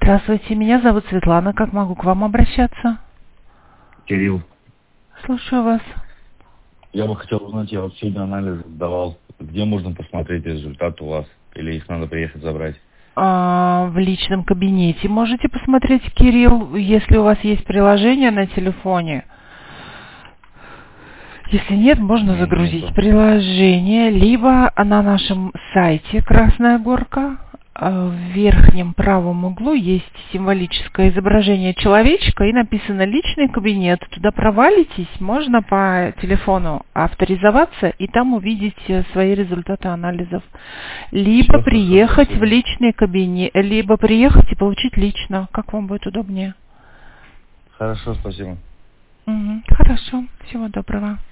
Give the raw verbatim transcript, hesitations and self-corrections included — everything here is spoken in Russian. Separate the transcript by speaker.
Speaker 1: Здравствуйте, меня зовут Светлана. Как могу к вам обращаться?
Speaker 2: Кирилл,
Speaker 1: Слушаю вас.
Speaker 2: я бы хотел узнать, я вот сегодня анализ сдавал. Где можно посмотреть результат у вас? Или их надо приехать забрать?
Speaker 1: А, в личном кабинете можете посмотреть, Кирилл, если у вас есть приложение на телефоне. Если нет, можно
Speaker 2: Не,
Speaker 1: загрузить
Speaker 2: нету.
Speaker 1: приложение, либо на нашем сайте «Красная горка». а, В верхнем правом углу есть символическое изображение человечка и написано «Личный кабинет». Туда провалитесь, можно по телефону авторизоваться и там увидеть э, свои результаты анализов. Либо
Speaker 2: Все, хорошо,
Speaker 1: приехать в
Speaker 2: спасибо.
Speaker 1: личный кабинет, либо приехать и получить лично, как вам будет удобнее.
Speaker 2: Хорошо, спасибо.
Speaker 1: Мгм. Хорошо, всего доброго.